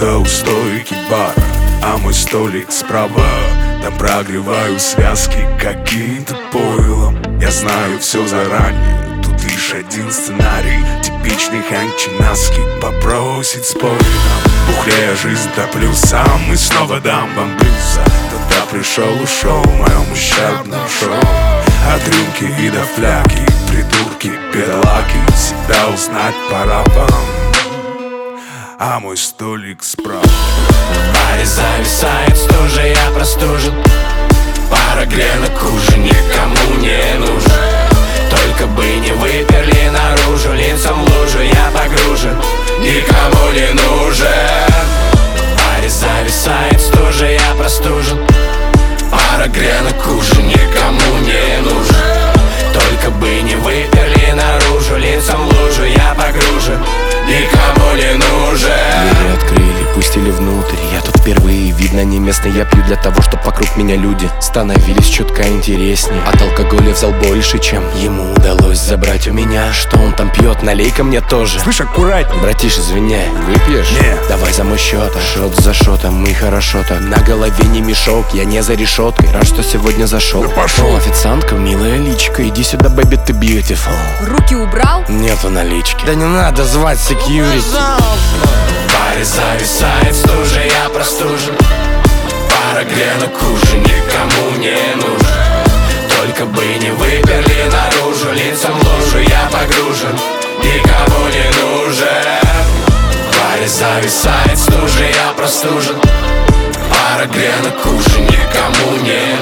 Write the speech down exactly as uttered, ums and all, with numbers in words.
Музыка у стойки бара, а мой столик справа. Там прогреваю связки каким-то пойлом. Я знаю все заранее, тут лишь один сценарий. Типичный Хэнк Чинаски попросит спой нам. В бухле я жизнь топлю сам и снова дам вам блюза. Тогда пришел, ушел в моем ущербном шоу. От рюмки и до фляги, придурки, бедолаги, себя узнать пора вам, а мой столик справа. В баре зависает стужа, я простужен. Пара гренок уже никому не нужен. Только бы не выперли наружу, лицом в лужу я погружен, никому не нужен. В баре зависает стужа, я простужен. Пара гренок уже никому не нужен. Только бы не выперли наружу, лицом в лужу я погружен, никому не нужен. Двери открыли, пустили внутрь. Я тут впервые, видно не местный. Я пью для того, чтоб вокруг меня люди становились чутка интереснее. От алкоголя взял больше, чем ему удалось забрать у меня. Что он там пьет, налей-ка мне тоже. Слышь, аккуратней. Братиш, извиняй, выпьешь? Нет. Давай за мой счет, а шот за шотом, и хорошо так. На голове не мешок, я не за решеткой. Рад, что сегодня зашел. Да пошел. О, официантка, милая личка, иди сюда, baby, ты beautiful. Руки убрал? Нету налички. Да не надо звать security. В баре зависает стужа, я простужен. Пара гренок уже никому не нужен. Только бы не выперли наружу, лицом в лужу я погружен, никому не нужен. В баре зависает стужа, я простужен. Пара гренок уже никому не